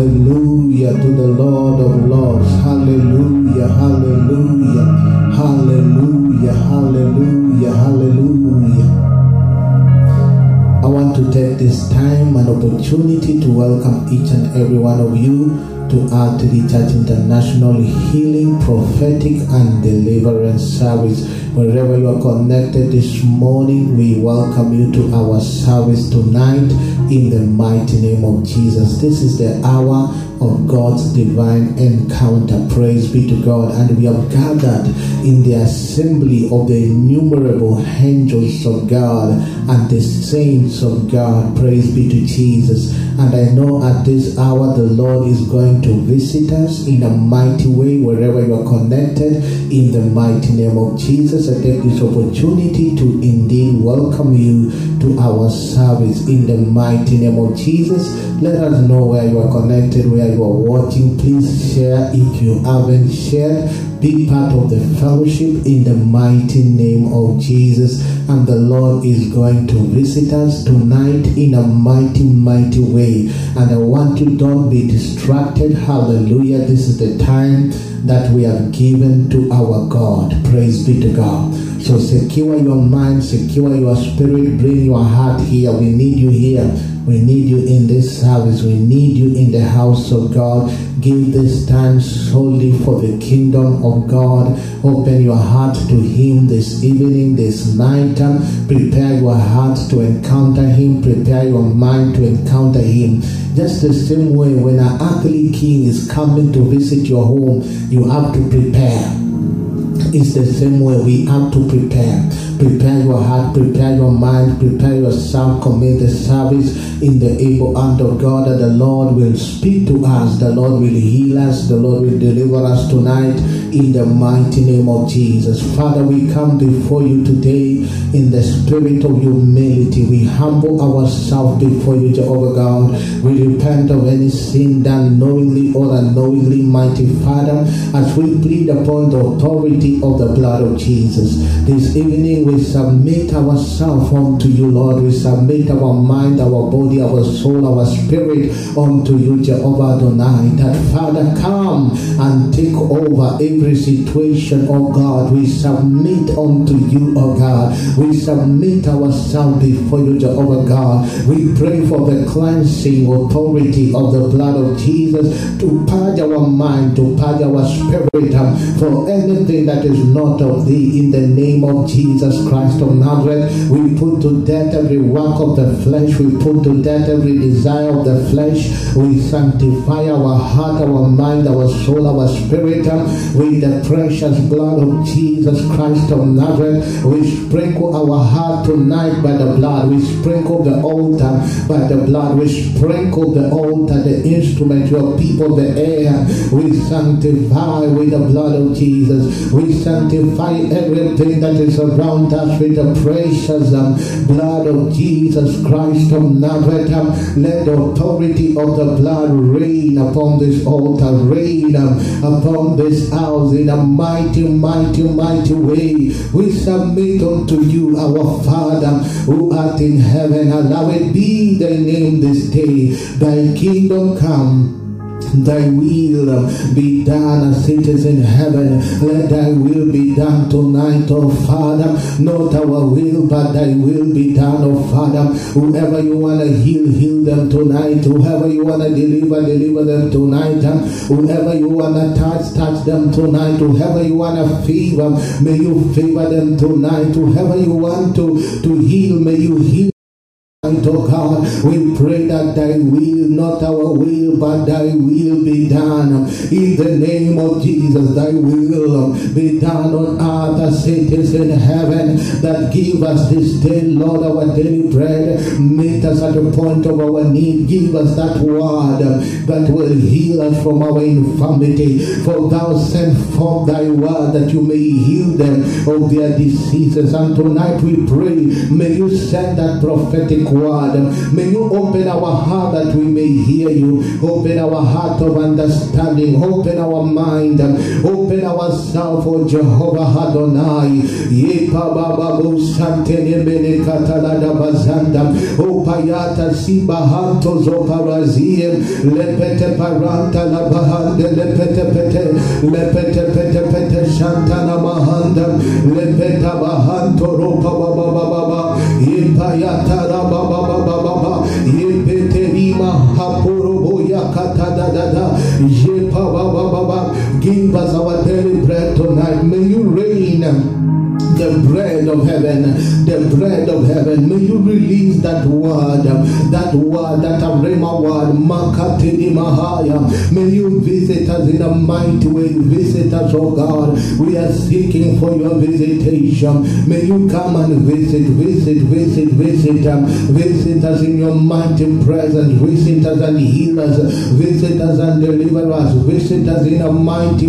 Hallelujah to the Lord of Lords. Hallelujah, hallelujah, hallelujah, hallelujah, hallelujah. I want to take this time and opportunity to welcome each and every one of you to RTD Church International Healing, Prophetic and Deliverance Service. Wherever you are connected this morning, we welcome you to our service tonight in the mighty name of Jesus. This is the hour of God's divine encounter. Praise be to God. And we have gathered in the assembly of the innumerable angels of God and the saints of God. Praise be to Jesus. And I know at this hour the Lord is going to visit us in a mighty way wherever you are connected in the mighty name of Jesus. I take this opportunity to indeed welcome you to our service in the mighty name of Jesus. Let us know where you are connected, where you are watching. Please share if you haven't shared. Be part of the fellowship in the mighty name of Jesus. And the Lord is going to visit us tonight in a mighty, mighty way. And I want you, don't be distracted. Hallelujah. This is the time that we have given to our God. Praise be to God. So secure your mind, secure your spirit, bring your heart here. We need you here. We need you in this service. We need you in the house of God. Give this time solely for the kingdom of God. Open your heart to Him this evening, this night. Prepare your heart to encounter Him. Prepare your mind to encounter Him. Just the same way when an earthly king is coming to visit your home, you have to prepare. It's the same way we have to prepare. Prepare your heart, prepare your mind, prepare yourself, commit the service in the able hand of God, that the Lord will speak to us, the Lord will heal us, the Lord will deliver us tonight in the mighty name of Jesus. Father, we come before you today in the spirit of humility. We humble ourselves before you, Jehovah God. We repent of any sin done knowingly or unknowingly, mighty Father, as we plead upon the authority of the blood of Jesus. This evening we submit ourselves unto you, Lord. We submit our mind, our body, our soul, our spirit unto you, Jehovah Adonai. That Father, come and take over every situation, oh God. We submit unto you, oh God. We submit ourselves before you, Jehovah God. We pray for the cleansing authority of the blood of Jesus to purge our mind, to purge our spirit for anything that is not of thee. In the name of Jesus Christ of Nazareth, we put to death every work of the flesh. We put to death every desire of the flesh. We sanctify our heart, our mind, our soul, our spirit with the precious blood of Jesus Christ of Nazareth. We sprinkle our heart tonight by the blood. We sprinkle the altar by the blood. We sprinkle the altar, the instrument, your people, the air. We sanctify with the blood of Jesus. We sanctify everything that is around us with the precious blood of Jesus Christ of Nazareth. Let the authority of the blood reign upon this altar, reign upon this house in a mighty, mighty, mighty way. We submit unto you, our Father, who art in heaven. Hallowed be thy name this day. Thy kingdom come. Thy will be done as it is in heaven. Let thy will be done tonight, oh Father. Not our will, but thy will be done, oh Father. Whoever you want to heal, heal them tonight. Whoever you want to deliver, deliver them tonight. Whoever you want to touch, touch them tonight. Whoever you want to favor, may you favor them tonight. Whoever you want to heal, may you heal. Oh God, we pray that thy will, not our will, but thy will be done. In the name of Jesus, thy will be done on earth as it is in heaven. That give us this day, Lord, our daily bread. Meet us at the point of our need. Give us that word that will heal us from our infirmity. For thou sent forth thy word that you may heal them of their diseases. And tonight we pray, may you send that prophetic word word. May you open our heart that we may hear you. Open our heart of understanding. Open our mind. Open ourselves, O Jehovah Adonai. Yepa baba bo santene bene katalada bazanda. O payata sibahanto zoparazie. Lepete paranta la bahande lepete pete. Lepete pete pete shantana mahanda. Lepeta bahanto ropa baba baba. Yepayata la baba baba baba. Yepete rima hapuro boya katada dada. Yepa baba baba. Give us our daily bread tonight. May you reign. The bread of heaven, the bread of heaven. May you release that word, that Rhema word, Makatini Mahaya. May you visit us in a mighty way. Visit us, oh God. We are seeking for your visitation. May you come and visit us in your mighty presence. Visit us and heal us. Visit us and deliver us. Visit us in a mighty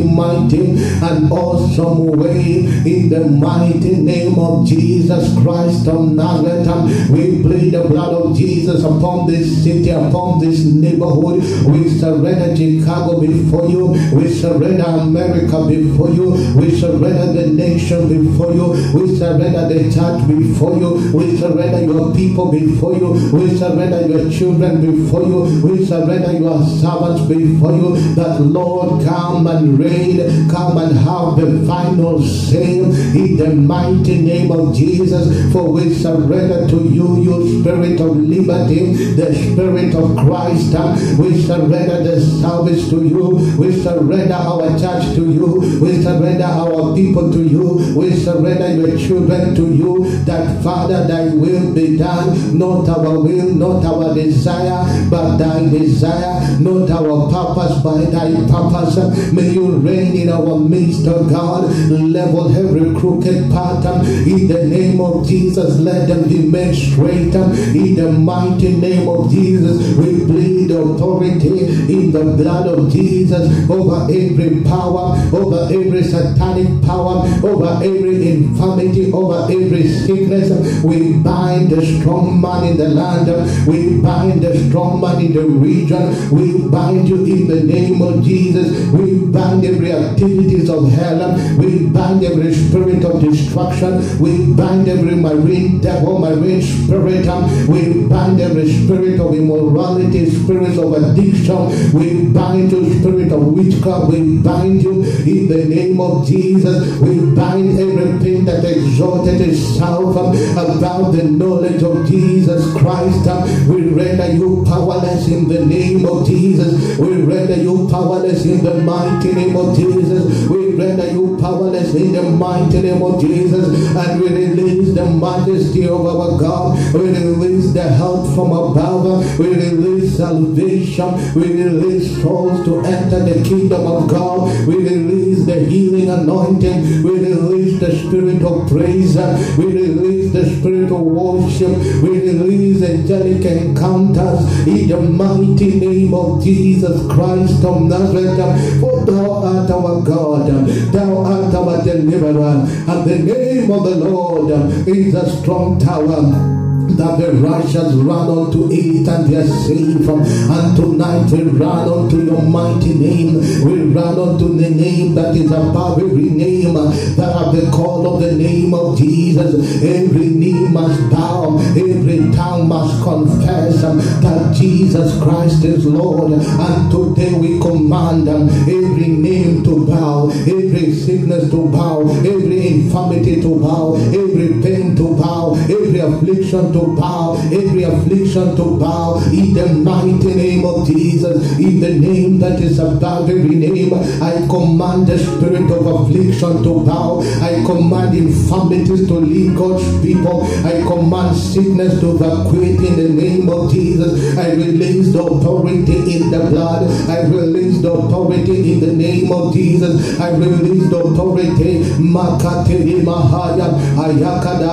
and awesome way. In the mighty name of Jesus Christ of Nazareth, we plead the blood of Jesus upon this city, upon this neighborhood. We surrender Chicago before you. We surrender America before you. We surrender the nation before you. We surrender the church before you. We surrender your people before you. We surrender your children before you. We surrender your servants before you. That Lord, come and reign, come and have the final say in the mighty name of Jesus. For we surrender to you, you spirit of liberty, the spirit of Christ. We surrender the service to you. We surrender our church to you. We surrender our people to you. We surrender your children to you. That Father, thy will be done. Not our will, not our desire, but thy desire. Not our purpose, but thy purpose. May you reign in our midst, O God. Level every crooked path. In the name of Jesus, let them be made straight. In the mighty name of Jesus, we plead authority in the blood of Jesus over every power, over every satanic power, over every infirmity, over every sickness. We bind the strong man in the land. We bind the strong man in the region. We bind you in the name of Jesus. We bind every activities of hell. We bind every spirit of destruction. We bind every marine devil, marine spirit. We bind every spirit of immorality, spirit of addiction. We bind you, spirit of witchcraft. We bind you in the name of Jesus. We bind everything that exalted itself about the knowledge of Jesus Christ. We render you powerless in the name of Jesus. We render you powerless in the mighty name of Jesus. We render you powerless in the mighty name of Jesus. And we release the majesty of our God. We release the help from above. We release salvation. We release souls to enter the kingdom of God. We release the healing anointing. We release the spirit of praise. We release the spirit of worship. We release angelic encounters in the mighty name of Jesus Christ of Nazareth. For thou art our God. Thou art our deliverer. And the name of the Lord is a strong tower, that the righteous run unto it and they are safe. And tonight we run unto your mighty name. We run unto the name that is above every name, that at the call of the name of Jesus, every knee must bow, every tongue must confess that Jesus Christ is Lord. And today we command every name to bow, every sickness to bow, every infirmity to bow, every pain to bow, every affliction to bow, every affliction to bow, in the mighty name of Jesus, in the name that is above every name. I command the spirit of affliction to bow. I command infirmities to leave God's people. I command sickness to evacuate in the name of Jesus. I release the authority in the blood. I release the authority in the name of Jesus. I release the authority. Makateri Mahaya Ayakada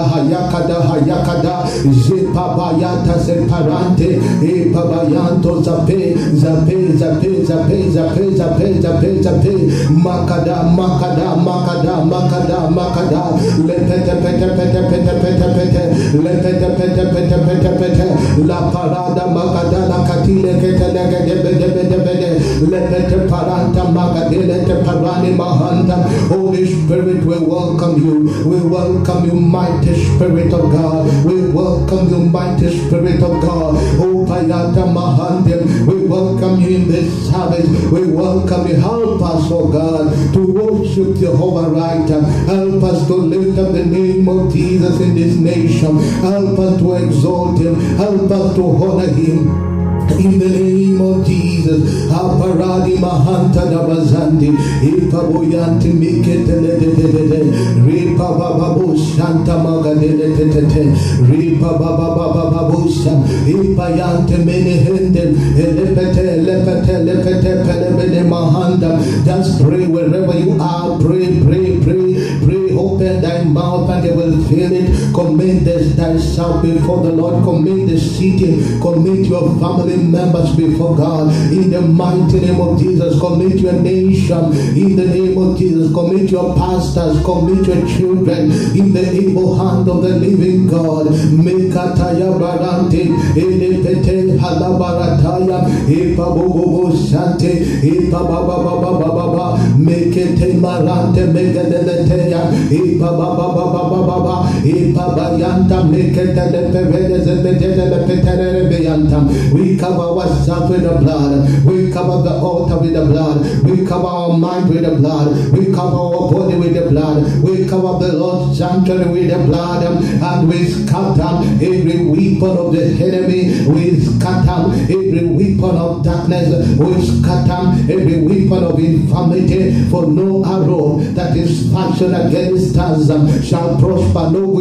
hayakada hayakada zepabayata separante epabayanto zape zape zape zape zape zape zape zape makada makada makada makada makada lepete pete pete pete pete pete lepete pete pete pete pete la parada makada la katile ketele gede bede bede lepete paranta makadele te parani mahanda. Holy Spirit, we welcome you. We welcome you, mighty Spirit of God. We welcome you, mighty Spirit of God. Oh, Payata Mahandim, we welcome you in this service. We welcome you. Help us, oh God, to worship Jehovah right. Help us to lift up the name of Jesus in this nation. Help us to exalt him. Help us to honor him. In the name of Jesus, Aparadi Mahanta Dabazandi, Ipaboyanti Mikete, Ripa Babu Santa Magadele, Ripa Babababusha, Ipayante Menehende, Lepete, Lepete, Lepete, Pelebede Mahanda. Just pray wherever you are, pray, pray, pray, pray. Open thy mouth and they will fill it. Commit thyself before the Lord. Commit the city. Commit your family members before God. In the mighty name of Jesus. Commit your nation. In the name of Jesus. Commit your pastors. Commit your children. In the able hand of the living God. Mekataya barante. Elepete halabarataya. Epa bobo shante. Epa baba baba baba. Mekete marante megadeleteya. Ipa baba baba baba ipa bayanta mekete lepevede zebede lepetele beyanta. We cover ourselves with the blood. We cover the altar with the blood. We cover our mind with the blood. We cover our body with the blood. We cover the Lord's sanctuary with the blood, and we scatter every weapon of the enemy. We scatter every weapon of darkness. We scatter every weapon of infirmity. For no arrow that is fashioned against us shall prosper. No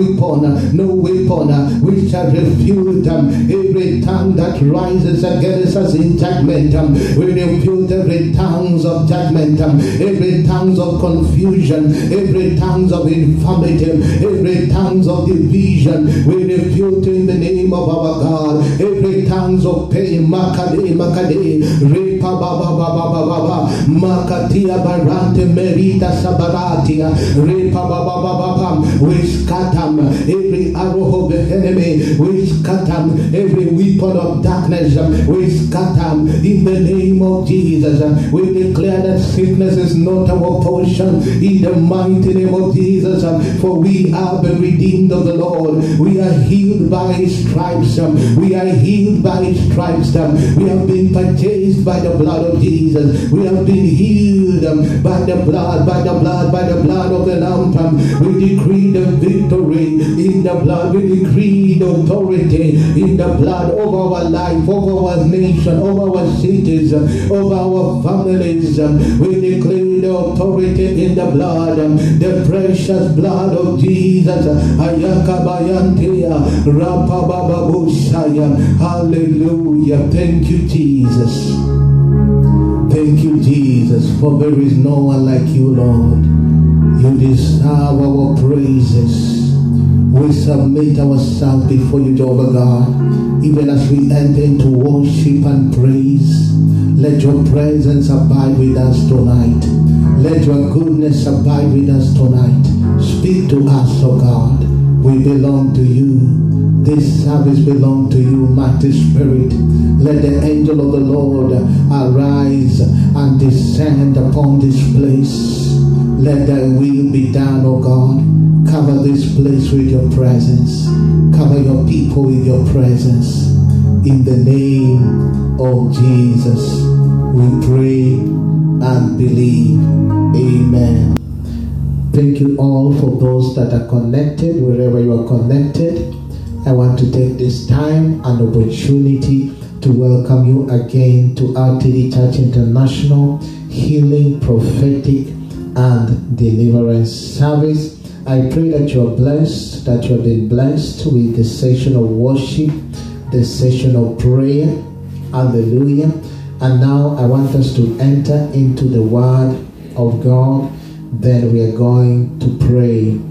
weapon which shall refute every tongue that rises against us in judgment. We refute every tongues of judgment, every tongues of confusion, every tongues of infirmity, every tongues of division. We refute in the name of our God every tongues of pain. Makade makade repa baba baba baba makatia barante merita sabaratia repa baba baba. We scatter every arrow of the enemy. We scatter every weapon of darkness. We scatter in the name of Jesus. We declare that sickness is not our portion in the mighty name of Jesus. For we are the redeemed of the Lord. We are healed by his stripes. We are healed by his stripes. We have been purchased by the blood of Jesus. We have been healed by the blood of the Lamb. We decree the victory in the blood. We decree the authority in the blood over our life, over our nation, over our cities, over our families. We declare the authority in the blood, the precious blood of Jesus. Ayakabayantia Rapababushaya. Hallelujah. Thank you, Jesus. Thank you, Jesus, for there is no one like you, Lord. You deserve our praises. We submit ourselves before you, Jehovah God, even as we enter into worship and praise. Let your presence abide with us tonight. Let your goodness abide with us tonight. Speak to us, O God. We belong to you. This service belongs to you, mighty Spirit. Let the angel of the Lord arise and descend upon this place. Let thy will be done, O God. Cover this place with your presence. Cover your people with your presence. In the name of Jesus, we pray and believe. Amen. Thank you all for those that are connected, wherever you are connected. I want to take this time and opportunity to welcome you again to RTD Church International Healing, Prophetic and Deliverance Service. I pray that you are blessed, that you have been blessed with the session of worship, the session of prayer. Hallelujah. And now I want us to enter into the Word of God. Then we are going to pray.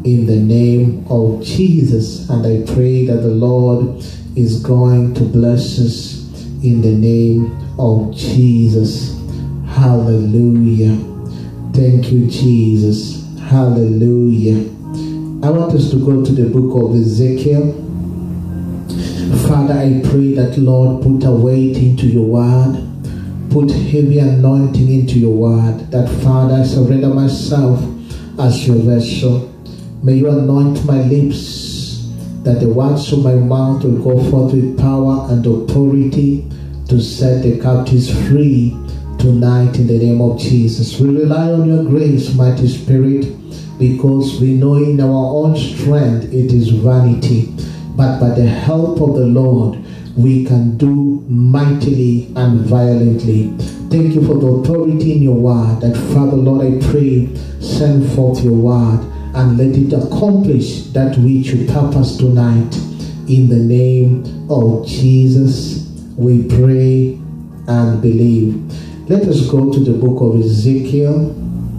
in the name of Jesus. And I pray that the Lord is going to bless us in the name of Jesus. Hallelujah. Thank you, Jesus. Hallelujah. I want us to go to the book of Ezekiel. Father, I pray that, Lord, put a weight into your word. Put heavy anointing into your word. That, Father, I surrender myself as your vessel. May you anoint my lips, that the words of my mouth will go forth with power and authority to set the captives free tonight in the name of Jesus. We rely on your grace, mighty Spirit, because we know in our own strength it is vanity. But by the help of the Lord, we can do mightily and violently. Thank you for the authority in your word. That, Father, Lord, I pray, send forth your word and let it accomplish that which you purpose tonight. In the name of Jesus, we pray and believe. Let us go to the book of Ezekiel.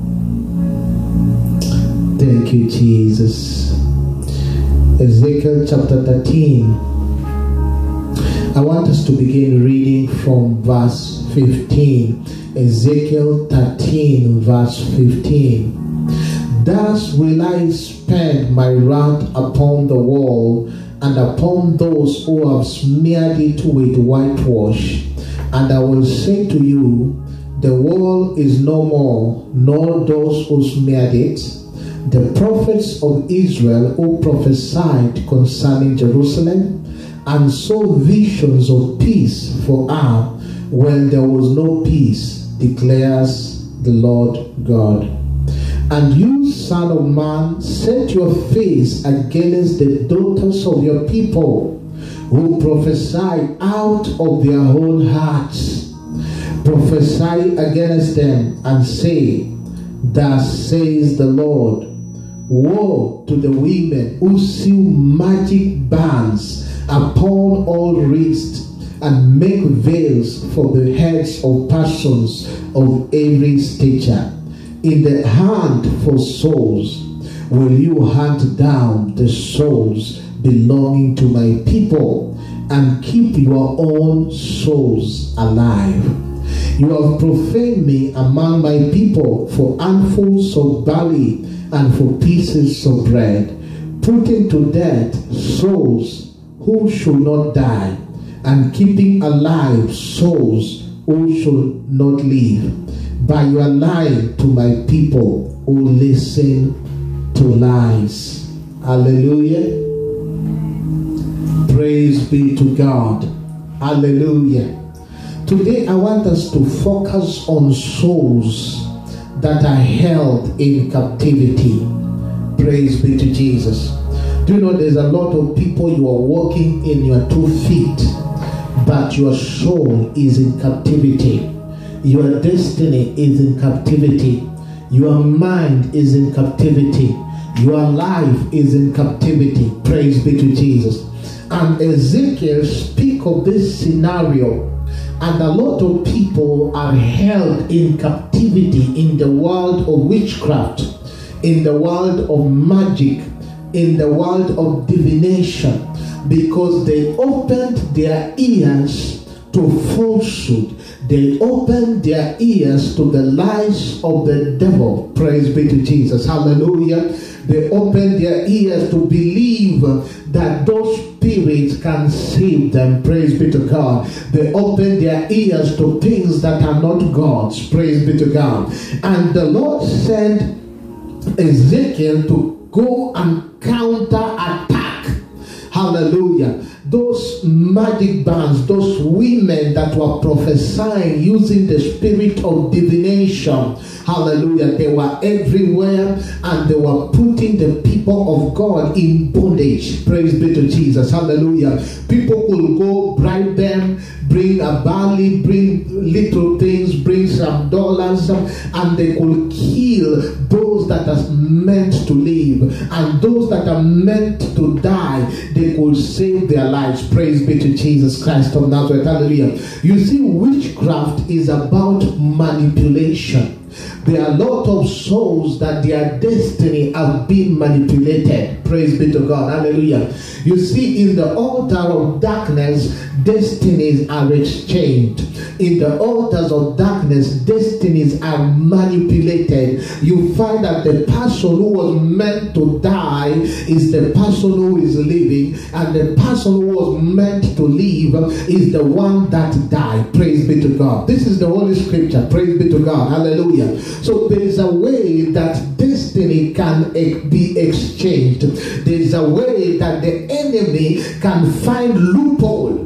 Thank you, Jesus. Ezekiel chapter 13. I want us to begin reading from verse 15. Ezekiel 13, verse 15. Thus will I spend my wrath upon the wall and upon those who have smeared it with whitewash. And I will say to you, the wall is no more, nor those who smeared it. The prophets of Israel who prophesied concerning Jerusalem and saw visions of peace for her when there was no peace, declares the Lord God. And you, son of man, set your face against the daughters of your people, who prophesy out of their own hearts. Prophesy against them and say, thus says the Lord, woe to the women who sew magic bands upon all wrists and make veils for the heads of persons of every stature. In the hunt for souls will you hunt down the souls belonging to my people and keep your own souls alive. You have profaned me among my people for handfuls of barley and for pieces of bread, putting to death souls who should not die, and keeping alive souls who should not live, by your lying to my people who listen to lies. Hallelujah. Praise be to God. Hallelujah. Today I want us to focus on souls that are held in captivity. Praise be to Jesus. Do you know there's a lot of people you are walking in your 2 feet, but your soul is in captivity. Your destiny is in captivity. Your mind is in captivity. Your life is in captivity. Praise be to Jesus. And Ezekiel speaks of this scenario. And a lot of people are held in captivity in the world of witchcraft, in the world of magic, in the world of divination, because they opened their ears to falsehood. They opened their ears to the lies of the devil. Praise be to Jesus. Hallelujah. They opened their ears to believe that those spirits can save them. Praise be to God. They opened their ears to things that are not God's. Praise be to God. And the Lord sent Ezekiel to go and counterattack. Hallelujah. Those magic bands, those women that were prophesying using the spirit of divination. Hallelujah. They were everywhere and they were putting the people of God in bondage. Praise be to Jesus. Hallelujah. People will go bribe them, bring a barley, bring little things, bring some dollars, and they will kill those that are meant to live. And those that are meant to die, they will save their lives. Praise be to Jesus Christ of Nazareth. Hallelujah. You see, witchcraft is about manipulation. There are a lot of souls that their destiny have been manipulated. Praise be to God. Hallelujah. You see, in the altar of darkness, destinies are exchanged. In the altars of darkness, destinies are manipulated. You find that the person who was meant to die is the person who is living, and the person who was meant to live is the one that died. Praise be to God. This is the Holy Scripture. Praise be to God. Hallelujah. So there is a way that destiny can be exchanged. There is a way that the enemy can find loophole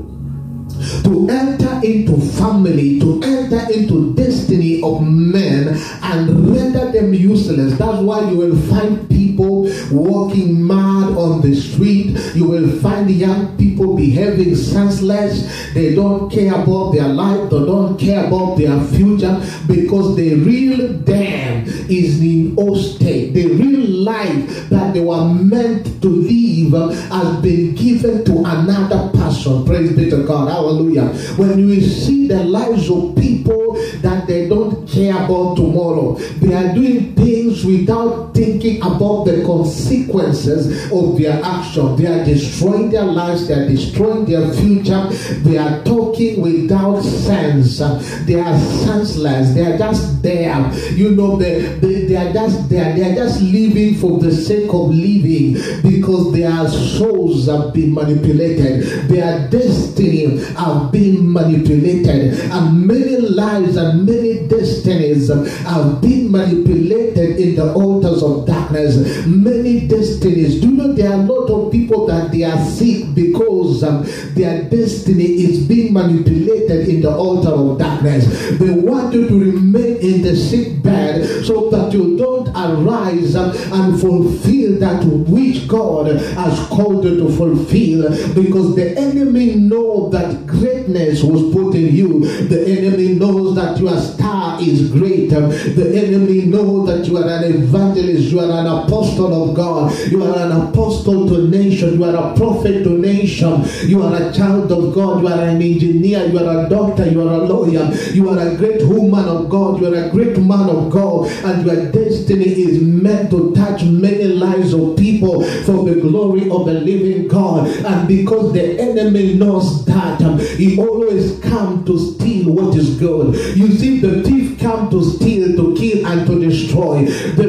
to enter into family, to enter into destiny of men and render them useless. That's why you will find people walking mad on the street. You will find young people behaving senseless. They don't care about their life. They don't care about their future, because the real them is in old state. The real life that they were meant to live has been given to another person. Praise be to God. Hallelujah. When you see the lives of people that they don't care about tomorrow, they are doing things without thinking about the consequences of their action. They are destroying their lives. They are destroying their future. They are talking without sense. They are senseless. They are just there. You know, they are just there. They are just living for the sake of living, because their souls have been manipulated. Their destiny have been manipulated, and many lives and many destinies have been manipulated in the altars of darkness. Many destinies. Do you know there are a lot of people that they are sick because their destiny is being manipulated in the altar of darkness. They want you to remain in the sick bed so that you don't arise and fulfill that which God has called you to fulfill, because the enemy knows that greatness was put in you. The enemy knows that your star is great. The enemy knows that you are an evangelist, you are an apostle of God, you are an apostle to nation, you are a prophet to nation, you are a child of God, you are an engineer, you are a doctor, you are a lawyer, you are a great woman of God, you are a great man of God, and your destiny is meant to touch many lives of people for the glory of the living God. And because the enemy knows that, he always comes to steal what is good. You see, the thief comes to steal, to kill, and to destroy.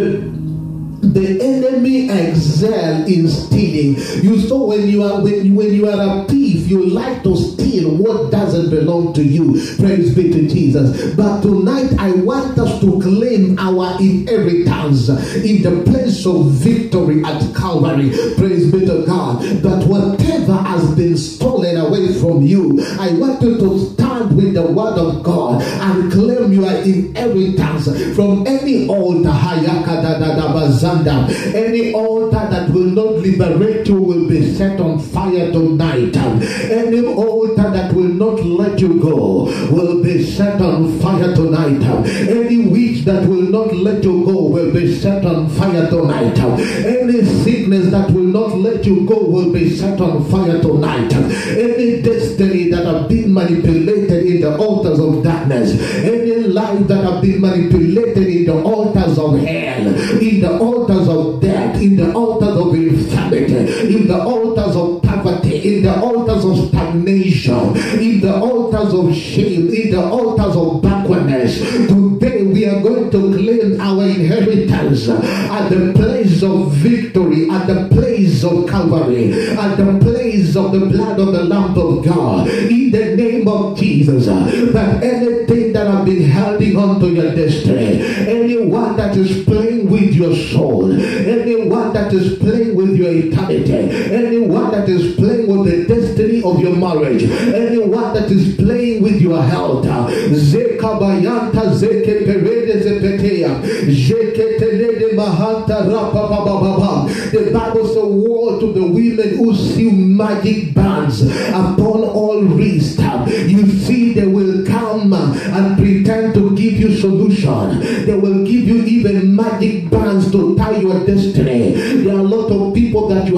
The enemy excel in stealing. You saw when you are a thief, you like to steal what doesn't belong to you. Praise be to Jesus. But tonight I want us to claim our inheritance in the place of victory at Calvary. Praise be to God. That whatever has been stolen away from you, I want you to stand with the word of God and claim your inheritance from any altar. Any altar that will not liberate you will be set on fire tonight. Any altar that will not let you go will be set on fire tonight. Any witch that will not let you go will be set on fire tonight. Any sickness that will not let you go will be set on fire tonight. Any destiny that have been manipulated in the altars of darkness, any life that have been manipulated in the altars of hell, in the altars of death, in the altars of infirmity, in the altars of poverty, in the altars of stagnation, in the altars of shame, in the altars of backwardness. Today we are going to claim our inheritance at the place of victory, at the place of Calvary, at the place of the blood of the Lamb of God, in the name of Jesus. That anything that has been holding on to your destiny, anyone that is playing with your soul, anyone that is playing with your eternity, anyone that is playing with the destiny of your marriage, anyone that is playing with your health, Zekabayanta Zekeperede Zepetea, Jeketelede Mahanta Rapapababa. The Bible says, woe to the women who sew magic bands upon all wrists. You see, they will come and pretend to give you solution. They will give you even magic bands to tie your destiny. There are a lot of people that you are wearing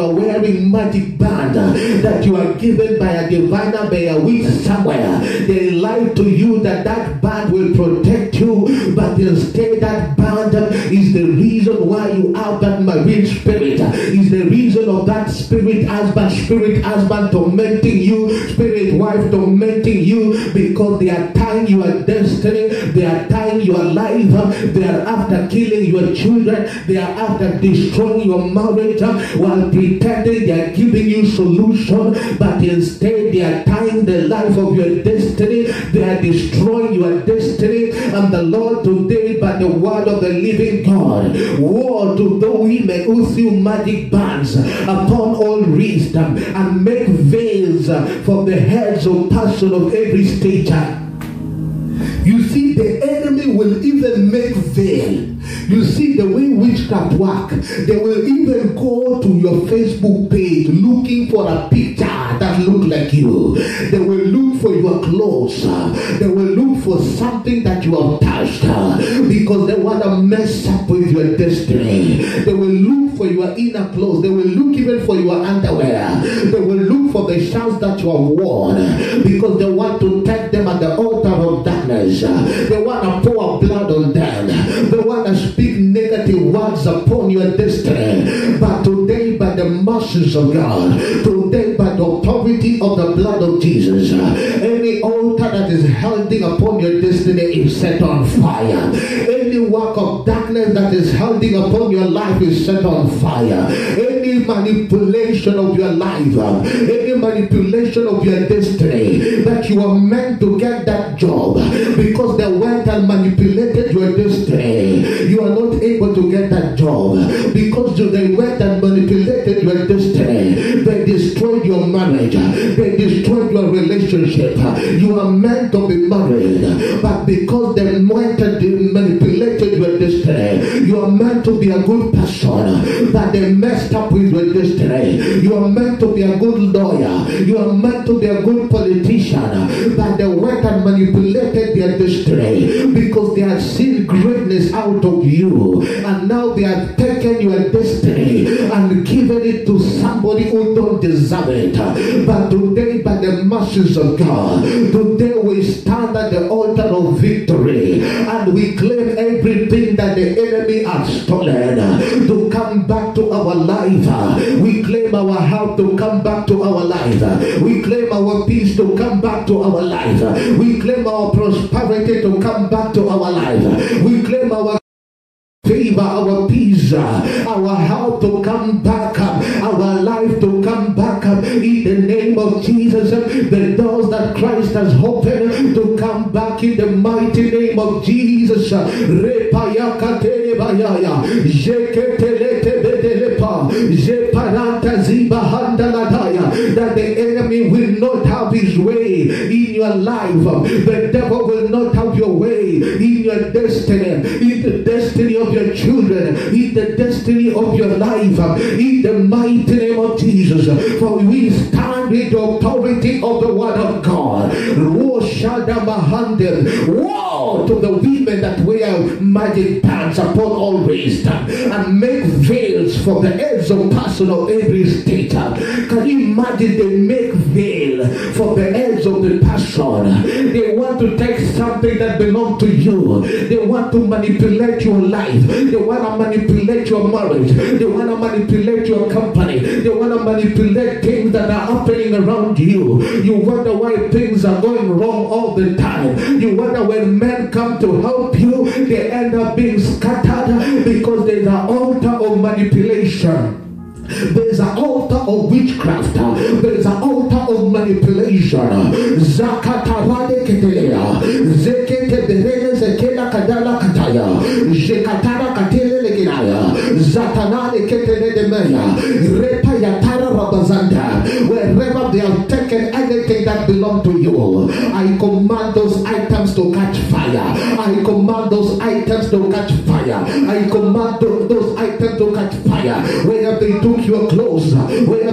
carrying magic band that you are given by a diviner, by a witch somewhere. They lie to you that that band will protect you, but instead that band is the reason why you have that marine spirit, is the reason of that spirit husband tormenting you, spirit wife tormenting you, because they are tying your destiny, they are tying your life, they are after killing your children, they are after destroying your marriage, while pretending they are giving you solution, but instead they are tying the life of your destiny, they are destroying your destiny. And the Lord today, by the word of the living God, woe to those women who sew magic bands upon all wrists and make veils for the heads of person of every stature. You see, the enemy will even make veil. You see the way witchcraft work. They will even go to your Facebook page looking for a picture that looks like you. They will look for your clothes. They will look for something that you have touched because they want to mess up with your destiny. They will look for your inner clothes. They will look even for your underwear. They will look for the shawls that you have worn because they want to take them at the altar of darkness. They want to pour blood on them. They want to speak negative words upon your destiny. But today, by the mercies of God, today by the authority of the blood of Jesus, any altar that is holding upon your destiny is set on fire. Any work of darkness that is holding upon your life is set on fire. Any manipulation of your life, any manipulation of your destiny, that you are meant to get that job because they went and manipulated your destiny, you are not able to get that job because they went and manipulated your destiny. They destroyed your marriage, they destroyed your relationship. You are meant to be married, but because they went and manipulated your destiny, you are meant to be a good person, but they messed up with your destiny. You are meant to be a good lawyer, you are meant to be a good politician, but they went and manipulated their destiny because they had seen greatness out of you, and now they have taken your destiny and given it to somebody who don't deserve it. But today, by the mercies of God, today we stand at the altar of victory and we claim everything that the enemy has stolen to come back to our life. We claim our health to come back to our life. We claim our peace to come back to our life. We claim our prosperity to come back to our life. We claim our favor, our peace, our health to come back, our life to come back in the name of Jesus. The doors that Christ has opened to come back in the mighty name of Jesus. That the enemy will not have his way in your life. The devil will not have your way in your destiny, in the destiny of your children, in the destiny of your life, in the mighty name of Jesus. For we stand with the authority of the word of God. Woe to the women that wear magic bands upon all wrists and make veils for the heads of person of every state. Can you imagine? They make veil for the heads of the person. They want to take something that belongs to you. They want to manipulate your life. They want to manipulate your marriage. They want to manipulate your company. They want to manipulate things that are happening around you. You wonder why things are going wrong all the time. You wonder when men come to help you, they end up being scattered because there's an altar of manipulation. There is an altar of witchcraft. There is an altar of manipulation. Zakatarade ketelea. Zekete berene zekela kadala kataya. Zekatara katele leginaya. Zatanade ketele demeya. Repa yatara rabazanda. Wherever they have taken anything that belongs to you, I command those items to catch fire. I command those items to catch fire. I command those items to catch fire. Where they took your clothes, where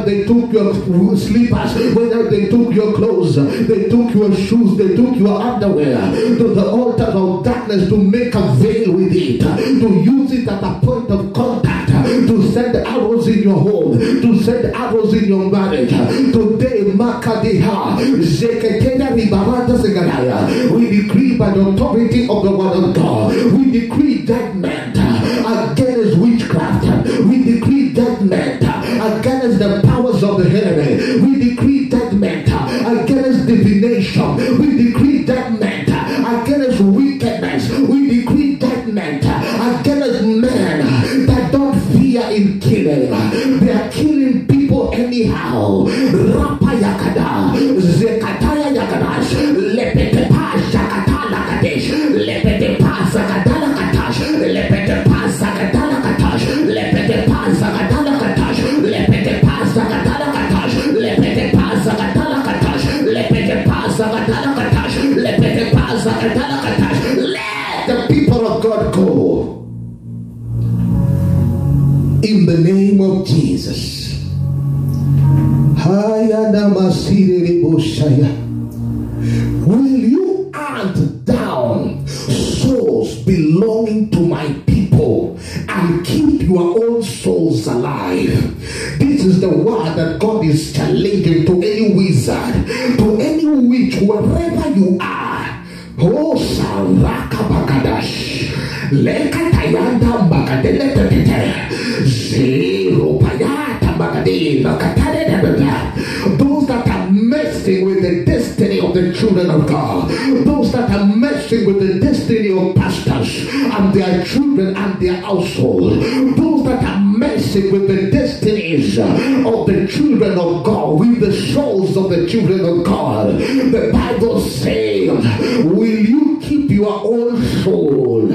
they took your slippers, whether they took your clothes, they took your shoes, they took your underwear to the altar of darkness to make a veil with it, to use it as a point of contact, to send arrows in your home, to send arrows in your marriage. Today, Makadiha, Zeketena Ribarata Segadaya, we decree by the authority of the word of God, we decree judgment against witchcraft, we decree judgment against the powers of the enemy, we decree judgment against divination, we decree judgment against wickedness, we decree judgment against men that don't fear in killing. They are killing people anyhow. Rapa yakada, zekataya yakadash, lepete pa shakatala kadesh, lepete pa zakatala katash, lepete pa zakatala katash, lepete pa zakatala katash, lepete pa zakatala katash, lepete pa zakatala katash, lepete pa zakatala katash, lepete pa zakatala katash. Let the people of God go in the name of Jesus. Will you hunt down souls belonging to my people and keep your own souls alive? This is the word that God is challenging to any wizard, to any witch, wherever you are. Oh, Saraka Bakadash, Lekatayanda Bakadeletete, Zero Payata Bakade, those that are messing with the destiny of the children of God, those that are messing with the destiny of pastors and their children and their household, those that are messing with the destinies of the children of God, with the souls of the children of God. The Bible says, will you keep your own soul?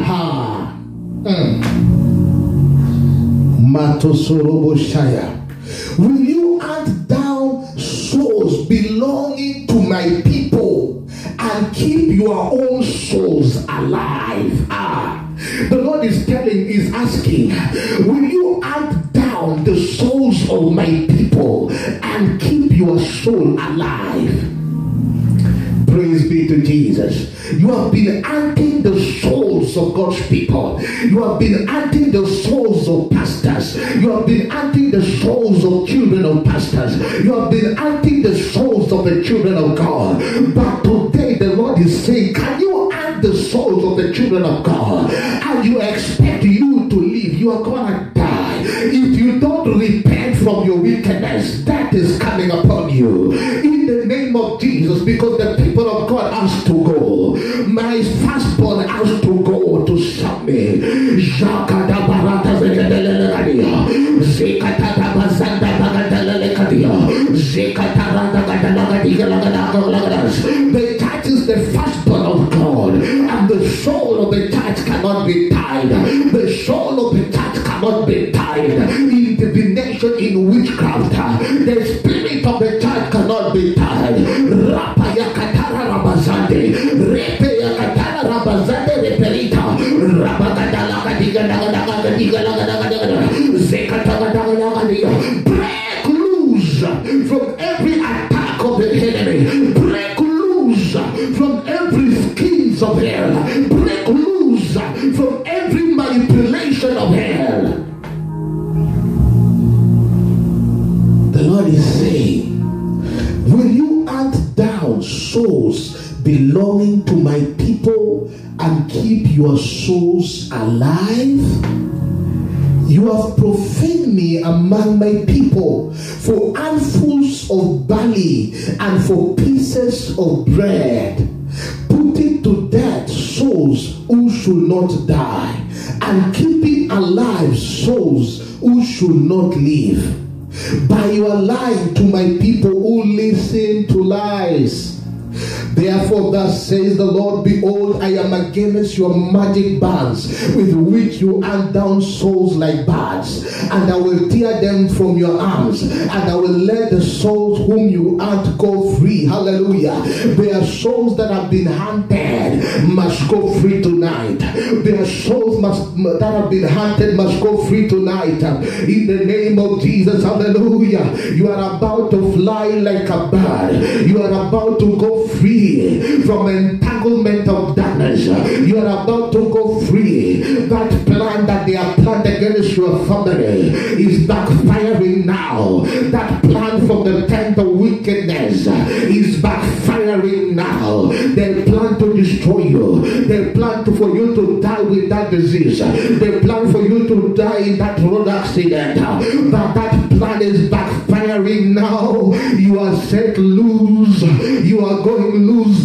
Will you hunt down souls belonging to my people and keep your own souls alive? The Lord is asking, will you hunt down the souls of my people and keep your soul alive? Praise be to Jesus. You have been hunting the souls of God's people. You have been hunting the souls of pastors. You have been hunting the souls of children of pastors. You have been hunting the souls of the children of God. But today the Lord is saying, can you hunt the souls of the children of God? And you expect you to live? You are going to die. If you don't repent from your wickedness, that is coming upon you. In the name of Jesus, because the people of God has to go. My firstborn has to go to Shami. Jakada barata zegadelegadia. Zekata bazanda bagadelegadia. Zekataranda gadalagadia lagadagadas. The church is the firstborn of God, and the soul of the church cannot be tied. The soul of the church cannot be tied in divination, in witchcraft. The spirit of the church cannot be tied. Rapayakatara rabazande, repeyakatara rabazande reperita, rabakadalagadigalagadagadagadagadagadagadagada, zekatagadagadagadaga. Break loose from every attack of the enemy. Break loose from every schemes of hell. Break loose from every manipulation of hell. The Lord is saying, will you hunt down souls belonging to my people and keep your souls alive? You have profaned me among my people for handfuls of barley and for pieces of bread, putting to death souls who should not die, and keeping alive souls who should not live. By your lying to my people who listen to lies, Therefore, thus says the Lord, behold, I am against your magic bands, with which you hunt down souls like birds, and I will tear them from your arms, and I will let the souls whom you hunt go free. Hallelujah. There are souls that have been hunted must go free tonight. There are souls that have been hunted must go free tonight. In the name of Jesus. Hallelujah. You are about to fly like a bird. You are about to go free from entanglement of darkness. You are about to go free. That plan that they have planned against your family is backfiring now. That plan from the tent of wickedness is backfiring now. They plan to destroy you. They plan for you to die with that disease. They plan for you to die in that road accident. But that plan is backfiring now. You are set loose. You are going loose.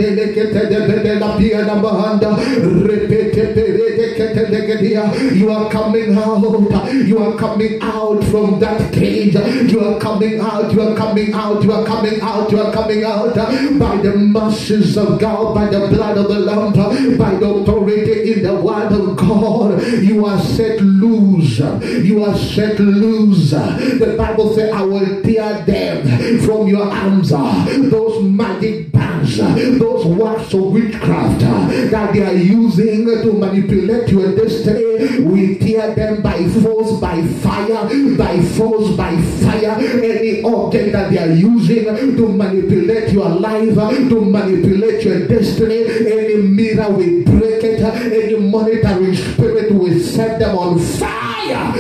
You are coming out. You are coming out from that cage. You are coming out. You are coming out. You are coming out. You are coming out by the mercies of God, by the blood of the Lamb, by the authority in the word of God. You are set loose. You are set loose. The Bible says, I will tear them from your arms. Those magic bands, those works of witchcraft that they are using to manipulate your destiny, we tear them by force, by fire, by force, by fire. Any object that they are using to manipulate your life, to manipulate your destiny, any mirror we break it, any monitoring spirit we set them on fire.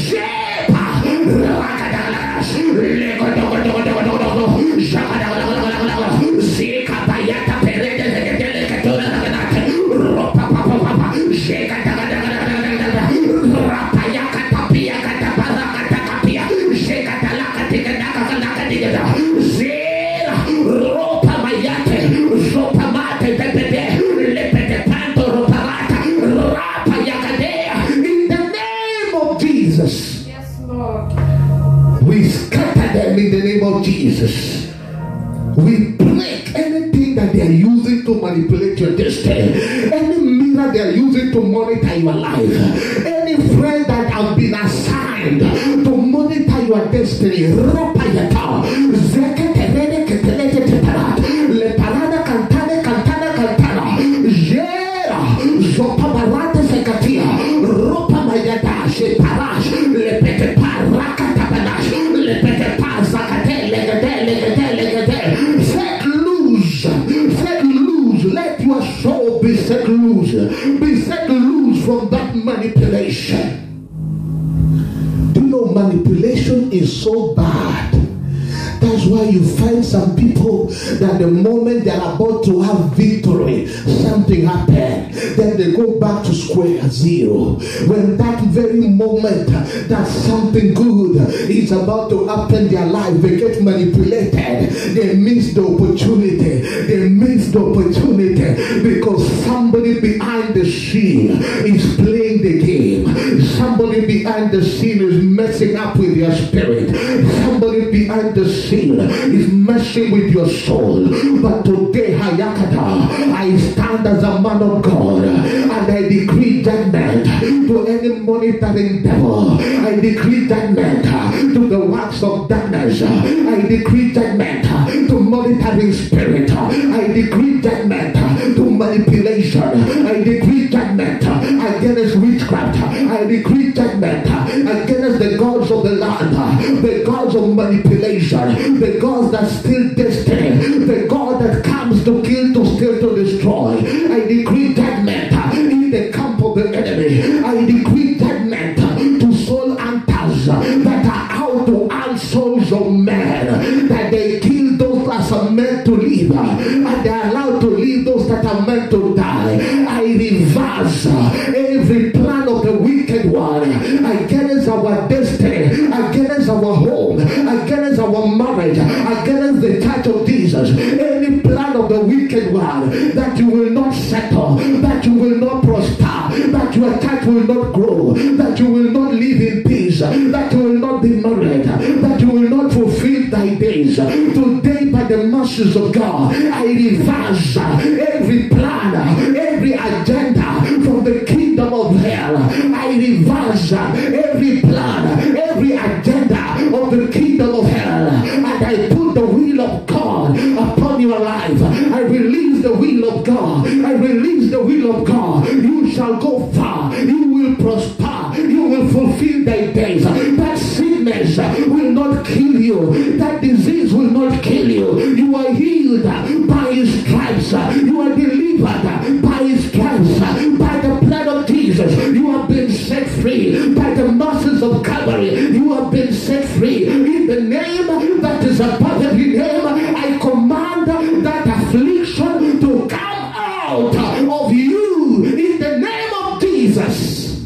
In the name of Jesus, we break anything that they are using to manipulate your destiny, any mirror they are using to monitor your life, any friend that have been assigned to monitor your destiny. Be set loose from that manipulation. Do you know manipulation is so bad? That's why you find some people that the moment they're about to have victory, something happened. Then they go back to square zero. When that very moment that something good is about to happen in their life, they get manipulated. They miss the opportunity. They miss the opportunity because somebody behind the scene is playing the game. Somebody behind the scene is messing up with your spirit. Somebody behind the scene is messing with your soul. But today, Hayakata, I stand as a man of God and I decree judgment to any monitoring devil. I decree judgment to the works of darkness. I decree judgment to monitoring spirit. I decree judgment to manipulation. I decree judgment against witchcraft. I decree judgment against the gods of the land, the gods of manipulation, the gods that steal destiny, the God that comes to kill, to steal, to destroy. I decree judgment in the camp of the enemy. I decree judgment to soul hunters that are out to hunt souls of men, that they kill those that are meant to live and they are allowed to live those that are meant to die. I reverse every plan of the wicked one against our destiny, against our home, against our marriage, against the church of Jesus. Any plan of the wicked one that you will not settle, that you will not prosper, that your church will not grow, that you will not live in peace, that you will not be married, that you will not fulfill fulfill thy days. Today, by the mercies of God, I reverse every plan, every agenda from the kingdom of hell. I reverse every plan, every agenda of the kingdom of hell, and I put the will of God upon your life. I release the will of God. I release the will of God. You shall go far. You will prosper. You will fulfill thy days. That sickness will not kill you. That disease will not kill you. You are healed by his stripes. You are delivered by his stripes. By the blood of Jesus, you have been set free. By the mercies of Calvary, you have been set free. In the name that is above every name, I command that affliction to come out of you in the name of Jesus.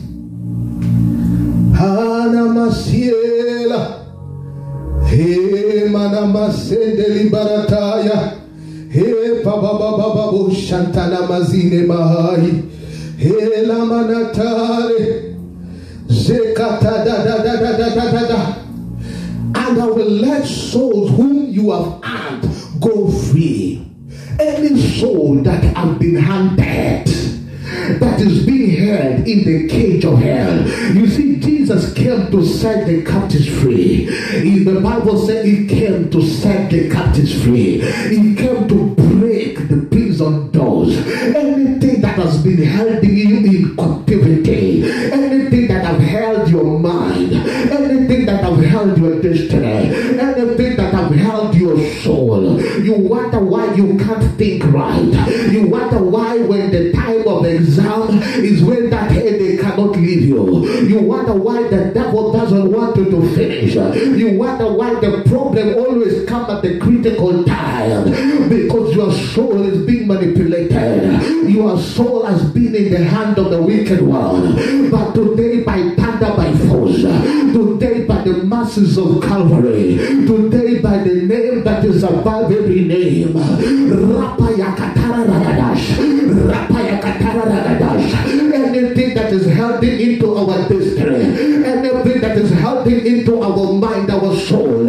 Hanamasiela, he manamasende libarataya, he pababababo shantana mazine mahai, he lamanatare, zekata da da da da da da da. And I will let souls whom you have earned go free. Any soul that have been hunted, that is being held in the cage of hell. You see, Jesus came to set the captives free. The Bible said he came to set the captives free. He came to break the prison doors. Anything that has been holding you in captivity, anything that have held your mind, anything that have held your destiny, anything that have held your soul, you wonder why you can't think right. You wonder why when the time of exam is when that headache cannot leave you. You wonder why the devil doesn't want you to finish. You wonder why the problem always comes at the critical time, because your soul is being manipulated. Your soul has been in the hand of the wicked one. But today, by thunder, by force, today by the masses of Calvary, today by the name that is above every name, Rapayakatara Ragadash, Rapayakatara Ragadash, anything that is holding into our destiny, anything that is holding into our mind, our soul,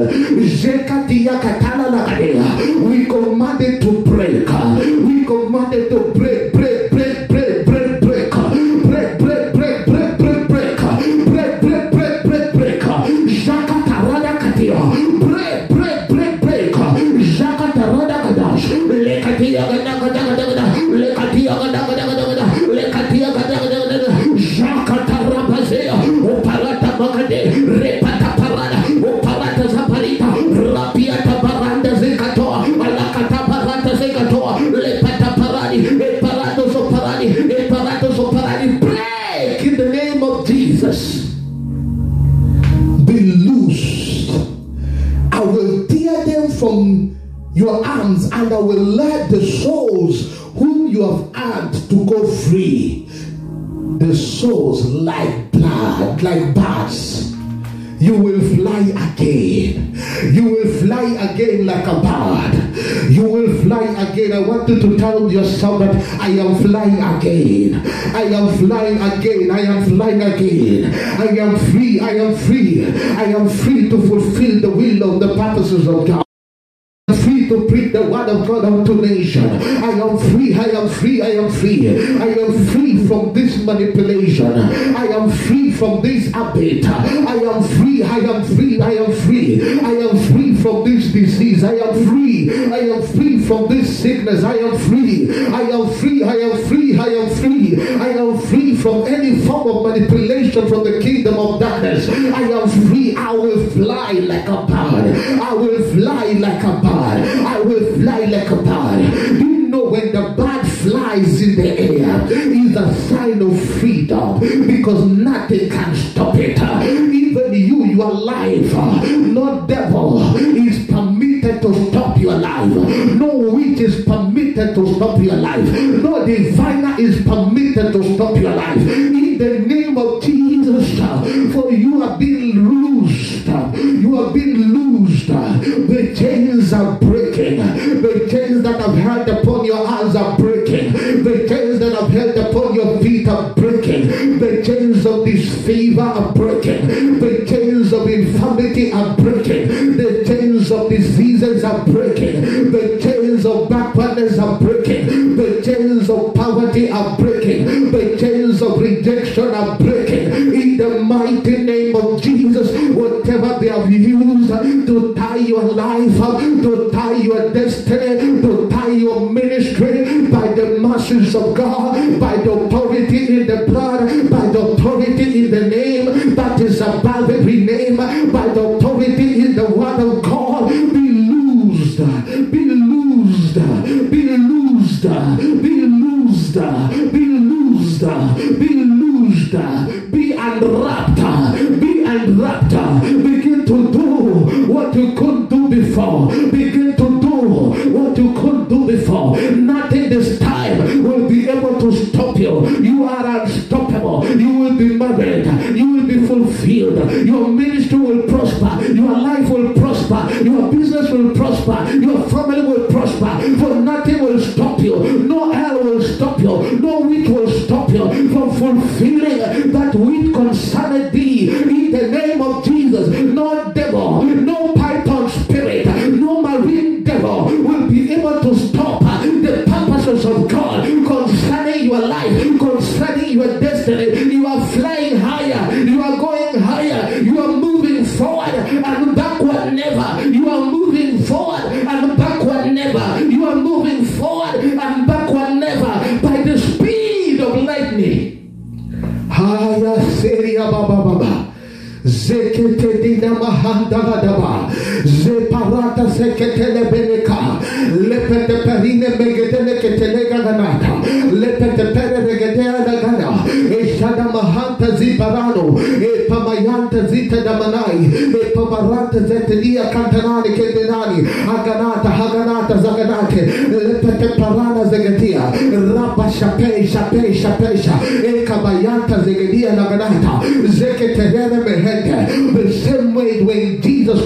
we command it to break. We command it to break, break, break, break, break, break, break, break, break, break, break, break, break, break, break, break, break, break, Jakatarada Katia, break, break, break, break, Jakatarada Kadash, Lekatia Gadagada, Lekatia Gadagada, Lekatia Gadagada, Jakatarabazea, Oparata Bagade, Repata Parada, Oparata Zaparita, Rapiata Baranda Zekato, Alakata Barata Zekato, Lepata Paradi, Eparatos of Paradi, Eparatos of Paradi, break in the name of Jesus. Be loosed. I will tear them from your arms, and I will let the souls whom you have earned to go free. The souls like blood, like birds. You will fly again. You will fly again like a bird. You will fly again. I want you to tell yourself that I am flying again. I am flying again. I am flying again. I am free. I am free. I am free to fulfill the will of the purposes of God. Free to preach the word of God unto nation. I am free, I am free, I am free. I am free from this manipulation. I am free from this habit. I am free, I am free, I am free. I am free from this disease. I am free. I am free from this sickness. I am free. I am free, I am free, I am free. I am free from any form of manipulation from the kingdom of darkness. I am free. I will fly like a bird. I will fly like a bird. I will fly like a bird. Do you know when the bird flies in the air, is a sign of freedom, because nothing can stop it. Even your life, no devil is permitted to stop your life. No witch is permitted to stop your life. No diviner is permitted to stop your life. In the name of Jesus, for you have been loosed. You have been loosed. The chains are breaking. The chains that have held upon your hands are breaking. The chains that have held upon your feet are breaking. The chains of disfavor are breaking. The chains of infirmity are breaking. The chains of diseases are breaking. The chains of backwardness are breaking. The chains of poverty are breaking. The chains of rejection are breaking. In the mighty name of Jesus, whatever they have used to tie your life up, to tie your destiny, to tie your ministry, by the mercies of God, by the authority in the blood, by the authority in the name that is above every name, by the authority in the word of God, be loosed, be loosed, be loosed, be loosed, be loosed, be loosed, be unwrapped, be unwrapped. Begin to do what you couldn't do before. Begin to do what you couldn't do before. Nothing this time will be able to stop you. You are unstoppable. You will be married. You will be fulfilled. Your ministry will prosper. Your life will prosper. Your business will prosper. Your family will prosper. For nothing will stop you. No hell will stop you. No witch will stop you from fulfilling that which concerned thee. In the name of Jesus, no devil, no python spirit, no marine devil will be able to stop the purposes of God concerning your life, concerning your destiny. You are flying higher. You are going higher. You are moving forward and backward never. You are moving forward and backward never. You are moving forward and backward never by the speed of lightning. Haya seria baba baba. Zekete dina mahanda vadaba. Zeparata seketele beneka. Lepete perine megetele ketelega ganata. Lepete pere regedea da gana. Eshada mahanta ziparano. E pamayanta zita damanai. E pamaranta zetelia kantanani kendenani. Haganata zaganate. Lepete parana zegetia. Rapa shape. E kabayanta zegedia naganata. Zekete mehe. The same way when Jesus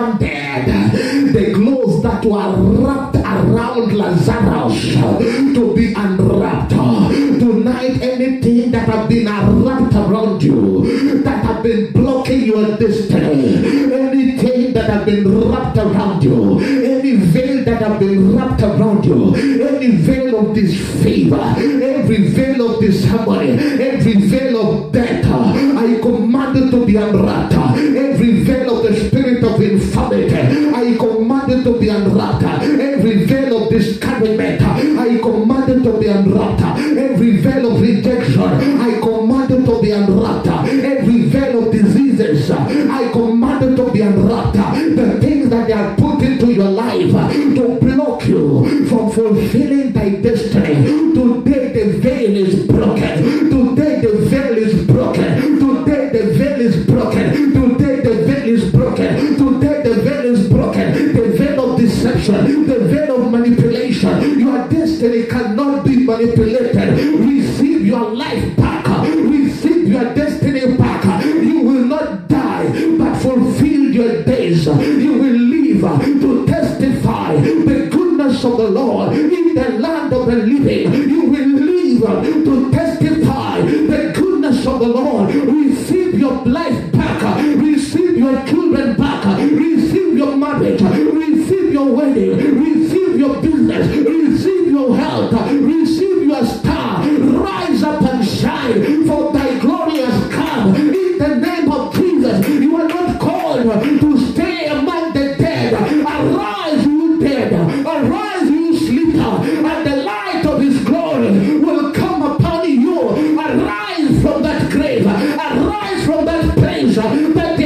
commanded the clothes that were wrapped around Lazarus to be unwrapped. Tonight, anything that have been wrapped around you, that have been blocking your destiny, anything that have been wrapped around you, any veil that have been wrapped around you, any veil of disfavor, every veil of disharmony, every veil of death, I command it to be unwrapped. Every veil of the spirit of infirmity, I command it to be unwrapped. Every veil of discouragement, I command it to be unwrapped. Every veil of rejection, I command it to be unwrapped. Every veil of diseases, I command it to be unwrapped. The things that they are put into your life to block you from fulfilling thy destiny, today the veil is broken. Today the veil is broken. Today the veil is broken. Today the veil is broken. Today the veil is broken. The veil of deception, the veil of manipulation. Your destiny cannot be manipulated. Receive your life back. Receive your destiny back. You will not die, but fulfill your days. You will live to testify the goodness of the Lord in the land of the living. You will live to testify the goodness of the Lord. Receive your life back. Receive your children back. Receive your marriage. Receive your wedding. Receive your business. Receive your health. Receive your star. Rise up and shine, for thy glory has come. In the name of Jesus, you are not called to stay among the dead. Arise, you dead. Arise, you sleeper. And the light of his glory will come upon you. Arise from that grave. Arise from that place. That